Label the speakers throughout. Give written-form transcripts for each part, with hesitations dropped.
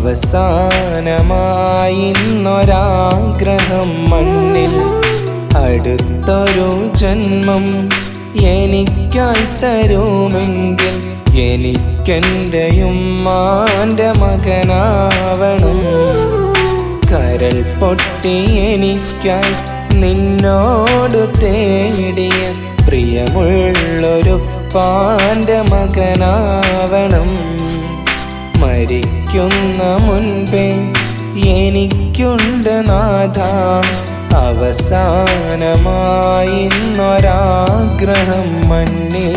Speaker 1: അവസാനമായി ഇന്നൊരാഗ്രഹം മണ്ണിൽ. അടുത്തൊരു ജന്മം എനിക്കായി തരുമെങ്കിൽ എനിക്കെൻ്റെ ഉമ്മാൻ്റെ മകനാവണം. കരൾ പൊട്ടി എനിക്കായി നിന്നോട് തേടിയ പ്രിയമുള്ളൊരു പാൻ്റെ മകനാവണം. മരിക്കുന്ന മുൻപേ എനിക്കുണ്ട് നാഥ അവസാനമായി ഇന്നൊരാഗ്രഹം മണ്ണിൽ.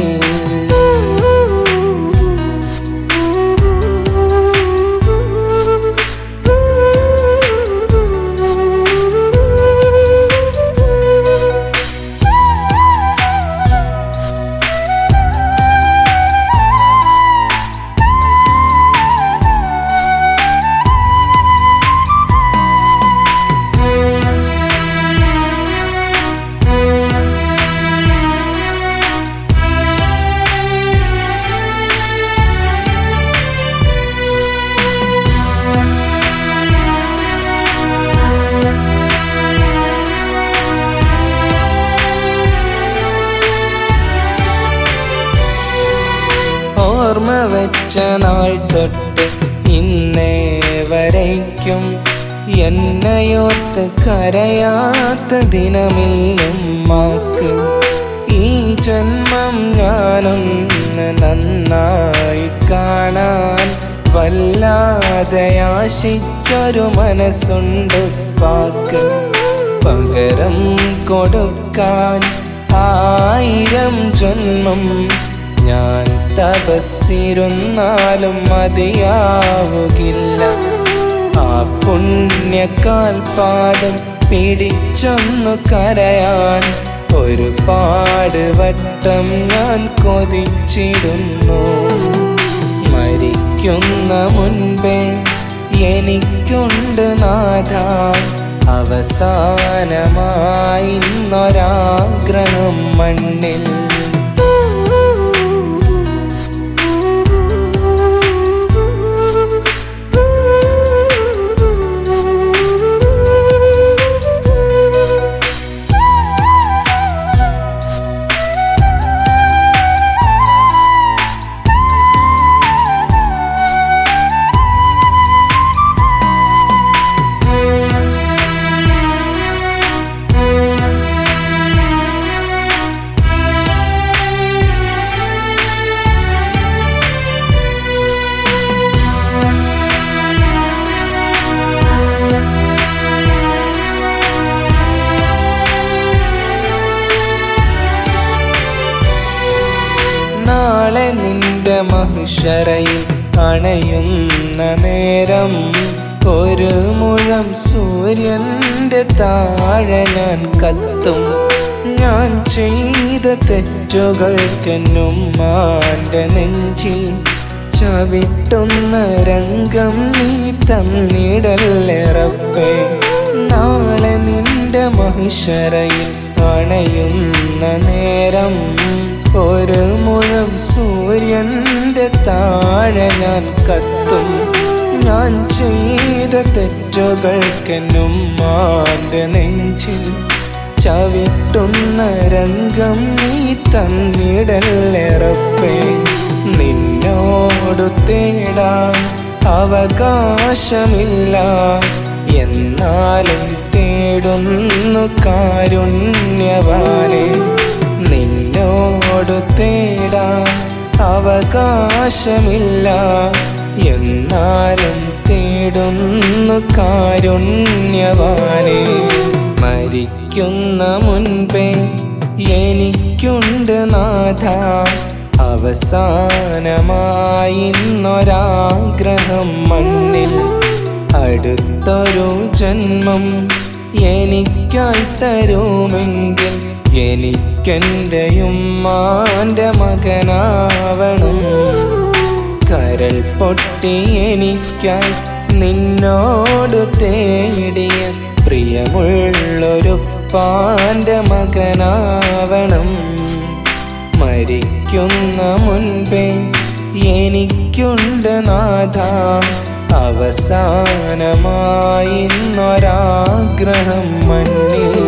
Speaker 1: ഓർമ്മ വെച്ച നാൾ തൊട്ട് ഇന്നേ വരയ്ക്കും എന്നെയോർത്ത് കരയാത്ത ദിനമില്ലുമ്മാക്ക്. ഈ ജന്മം ഞാനൊന്ന് നന്നായി കാണാൻ വല്ലാതെ ആശിച്ചൊരു മനസ്സുണ്ടുപ്പാക്ക്. പകരം കൊടുക്കാൻ 1000 ജന്മം ഞാൻ തപസ്സിരുന്നാലും മതിയാവുകില്ല. ആ പുണ്യകാൽപാദം പിടിച്ചൊന്നു കരയാൻ ഒരുപാട് വട്ടം ഞാൻ കൊതിച്ചിടുന്നു. മരിക്കുന്ന മുൻപേ എനിക്കുണ്ട് നാഥ അവസാനമായി ഇന്നൊരാഗ്രഹം മണ്ണിൽ. നാളെ നിന്റെ മഹിഷറയിൽ അണയുന്ന നേരം ഒരു മുഴം സൂര്യന്റെ താഴെ ഞാൻ കത്തും. ഞാൻ ചെയ്ത തെറ്റുകൾക്കെന്നുമ്മാന്റെ നെഞ്ചിൽ ചവിട്ടുന്ന രംഗം നീ തന്നിടല്ലേ റബ്ബേ. നാളെ നിന്റെ മഹിഷറയിൽ അണയുന്ന നേരം ഒരു മുഴം സൂര്യന്റെ താഴെ ഞാൻ കത്തും. ഞാൻ ചെയ്ത തെറ്റുകൾക്കെന്നുമ്മാന്റെ നെഞ്ചിൽ ചവിട്ടുന്ന രംഗം നീ തന്നിടല്ലേ റബ്ബേ. നിന്നോടു തേടാൻ അവകാശമില്ല എന്നാലും തേടുന്നു കാരുണ്യവാനേ. നിന്നോടു തേടാൻ അവകാശമില്ല എന്നാലും തേടുന്നു കാരുണ്യവാനേ. മരിക്കുന്ന മുൻപേ എനിക്കുണ്ട് നാഥ അവസാനമായി ഇന്നൊരാഗ്രഹം മണ്ണിൽ. അടുത്തൊരു ജന്മം എനിക്കായി തരുമെങ്കിൽ എനിക്കെൻ്റെ ഉമ്മാൻ്റെ മകനാവണം. കരൾ പൊട്ടി എനിക്കായി നിന്നോട് തേടിയ പ്രിയമുള്ളൊരു പാൻ്റെ മകനാവണം. മരിക്കുന്ന മുൻപേ എനിക്കുണ്ട് നാഥ അവസാനമായിന്നൊരാഗ്രഹം മണ്ണിൽ